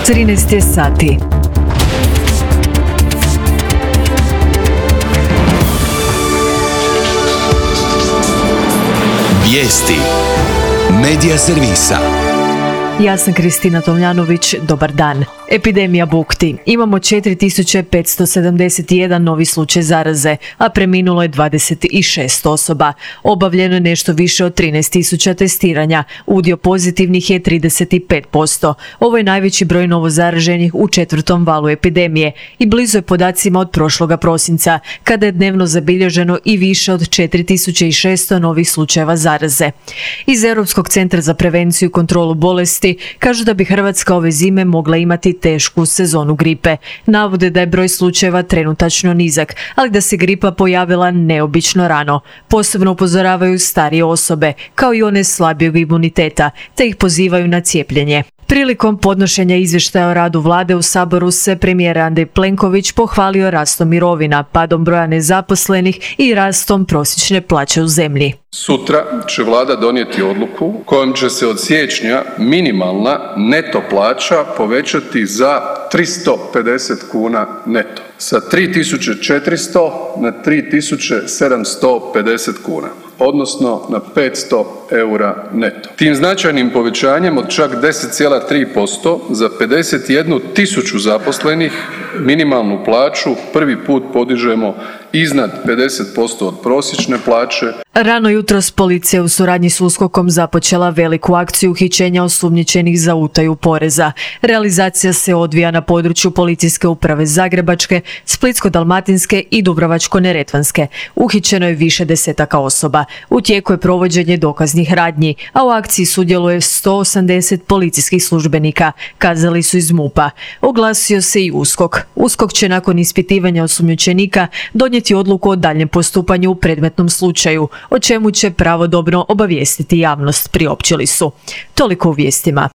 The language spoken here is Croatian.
13 je sati. Vijesti Medija servisa. Ja sam Kristina Tomljanović, dobar dan. Epidemija bukti. Imamo 4571 novi slučaj zaraze, a preminulo je 26 osoba. Obavljeno je nešto više od 13.000 testiranja. Udio pozitivnih je 35%. Ovo je najveći broj novozaraženih u 4. valu epidemije i blizu je podacima od prošloga prosinca, kada je dnevno zabilježeno i više od 4600 novih slučajeva zaraze. Iz Europskog centra za prevenciju i kontrolu bolesti kažu da bi Hrvatska ove zime mogla imati tešku sezonu gripe. Navode da je broj slučajeva trenutačno nizak, ali da se gripa pojavila neobično rano. Posebno upozoravaju starije osobe, kao i one slabijeg imuniteta, te ih pozivaju na cijepljenje. Prilikom podnošenja izvještaja o radu vlade u Saboru se premijer Andrej Plenković pohvalio rastom mirovina, padom broja nezaposlenih i rastom prosječne plaće u zemlji. Sutra će vlada donijeti odluku kojom će se od siječnja minimalna neto plaća povećati za 350 kuna neto. Sa 3.400 na 3.750 kuna, odnosno na 500 eura neto. Tim značajnim povećanjem od čak 10,3% za 51.000 zaposlenih minimalnu plaću prvi put podižemo iznad 50% od prosječne plaće. Rano jutros policija u suradnji s USKOK-om započela veliku akciju uhićenja osumnjičenih za utaju poreza. Realizacija se odvija na području Policijske uprave Zagrebačke, Splitsko-dalmatinske i Dubrovačko-neretvanske. Uhićeno je više desetaka osoba. U tijeku je provođenje dokaznih radnji, a u akciji sudjeluje 180 policijskih službenika, kazali su iz MUP-a. Oglasio se i USKOK. USKOK će nakon ispitivanja osumnjičenika donijeti odluku o daljnjem postupanju u predmetnom slučaju, o čemu će pravodobno obavijestiti javnost, priopćili su. Toliko u vijestima.